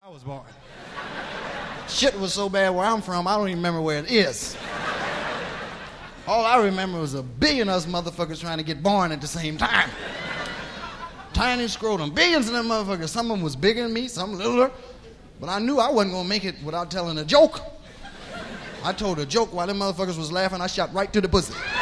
I was born. Shit was so bad where I'm from, I don't even remember where it is. All I remember was a billion of us motherfuckers trying to get born at the same time. Tiny scrotum, billions of them motherfuckers. Some of them was bigger than me, some littler. But I knew I wasn't gonna make it without telling a joke. I told a joke while them motherfuckers was laughing, I shot right to the pussy.